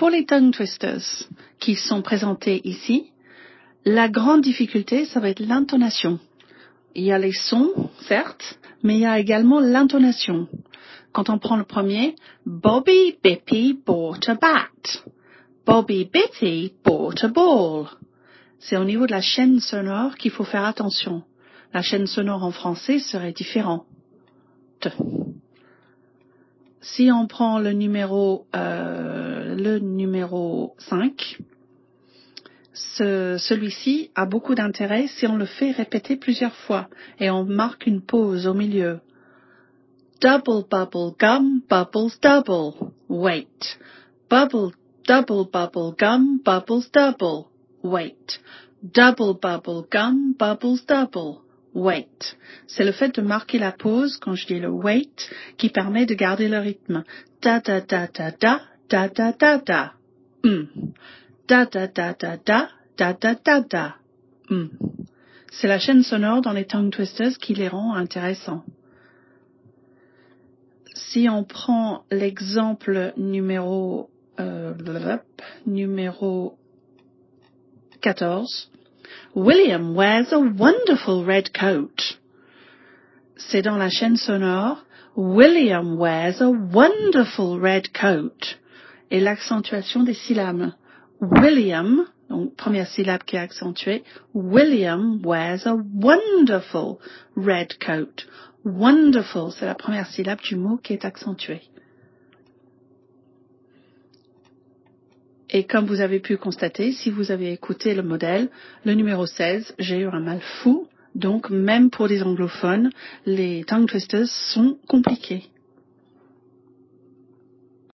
Pour les tongue twisters qui sont présentés ici, la grande difficulté, ça va être l'intonation. Il y a les sons, certes, mais il y a également l'intonation. Quand on prend le premier, Bobby Bippy bought a bat. Bobby Bippy bought a ball. C'est au niveau de la chaîne sonore qu'il faut faire attention. La chaîne sonore en français serait différente. Si on prend le numéro 5, celui-ci a beaucoup d'intérêt si on le fait répéter plusieurs fois et on marque une pause au milieu. Double bubble gum, bubbles double. Wait. Double bubble gum, bubbles double. Wait. Double bubble gum, bubbles double. Wait. C'est le fait de marquer la pause quand je dis le wait qui permet de garder le rythme. Da da da da da da da da da. Da da da da da da da da da. C'est la chaîne sonore dans les tongue twisters qui les rend intéressants. Si on prend l'exemple numéro 14, William wears a wonderful red coat. C'est dans la chaîne sonore William wears a wonderful red coat et l'accentuation des syllabes. William, donc première syllabe qui est accentuée, William wears a wonderful red coat. Wonderful, c'est la première syllabe du mot qui est accentuée. Et comme vous avez pu constater, si vous avez écouté le modèle, le numéro 16, j'ai eu un mal fou. Donc, même pour les anglophones, les tongue twisters sont compliqués.